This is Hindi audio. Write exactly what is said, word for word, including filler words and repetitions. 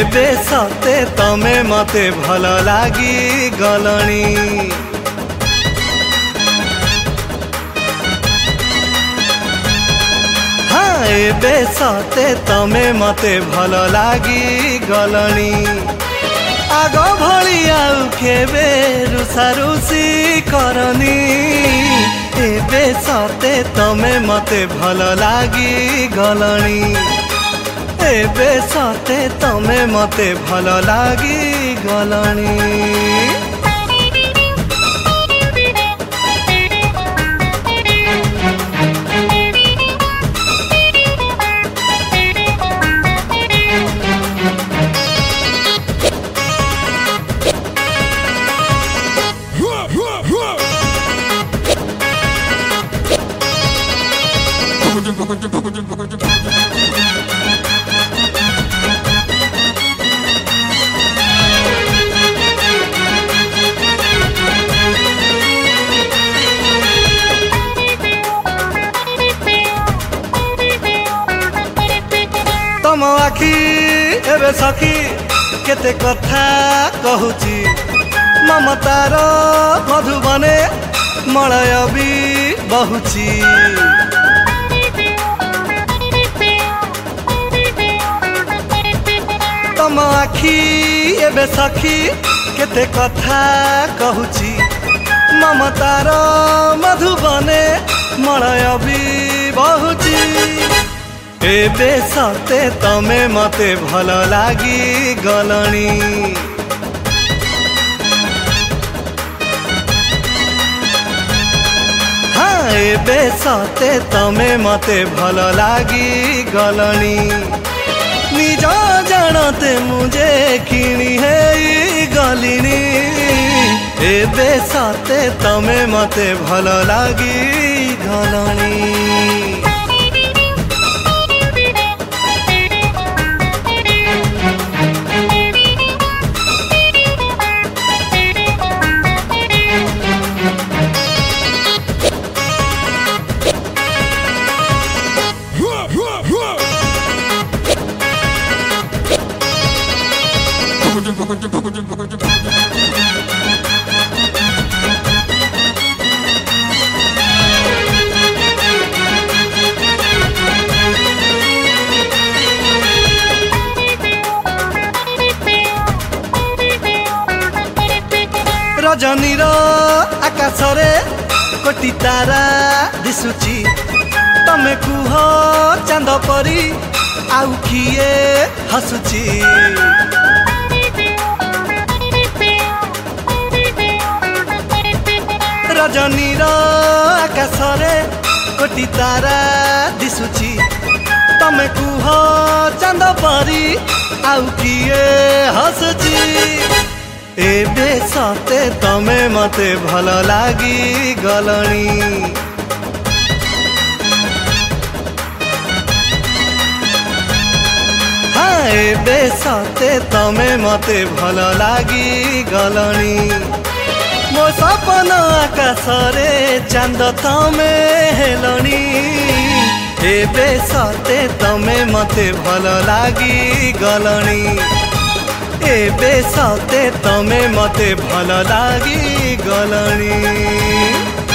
एबे सते तमे मते भल लागी गलणी। हाँ एबे सते तमे मते भल लागी गलणी। आग भली आउ केबे रुषारुषी करनी। एबे सते तमे मते भल लागी गलणी। एबे सते तमे मते भल लागी गलणी। तम आखि एबे सखी केते कथा कहूची। ममतार मधुबने मलय भी बहुची। तम आखि एबे सखी केते कथा कहूची। ममतार मधुबने मलय भी बहुची। एबे सते तमे मते भल लागी गलणी। हाँ एबे सते तमे मते भल लागी गलणी। निज जानते मुझे किणी है गलिनी। एबे सते तमे मते भल लागी गलणी। रजनीर आकाशरे कोटी तारा दिसुची। तमे कुह चांद परी आउ किए हसुची। रजनीर आकाशरे कोटी तारा दिसुची। तमे कुह चांद परी आउ किए हसुची। एबे सते तमे मते भल लागी गलणी। हाँ एबे सते तमे मते भल लागी गलणी। मो सपन आकाशरे चांद तमे हेलणी। एबे सते तमे मते भल लागी गलणी। एबे सते तमे मते भल लागी गलणी।